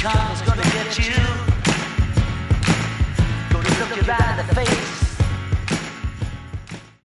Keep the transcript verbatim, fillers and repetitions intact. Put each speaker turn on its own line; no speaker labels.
karma's gonna get you. Gonna look you right in the face.